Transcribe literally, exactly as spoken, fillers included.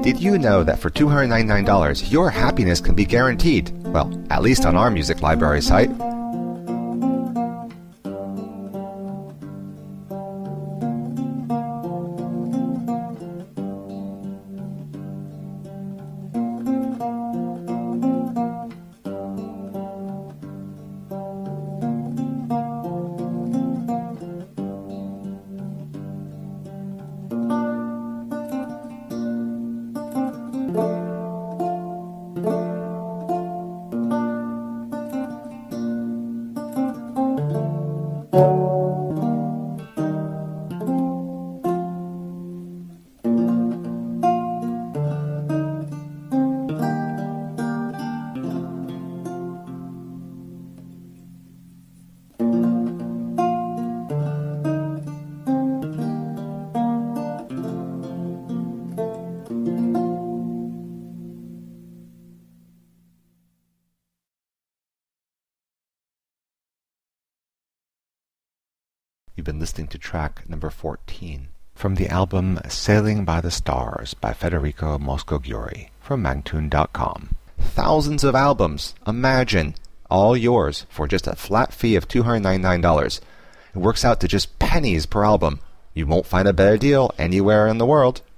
Did you know that for two hundred ninety-nine dollars, your happiness can be guaranteed? Well, at least on our music library site. You've been listening to track number fourteen from the album Sailing by the Stars by Federico Moscogiuri from Mangtune dot com. Thousands of albums, imagine, all yours for just a flat fee of two hundred ninety-nine dollars. It works out to just pennies per album. You won't find a better deal anywhere in the world.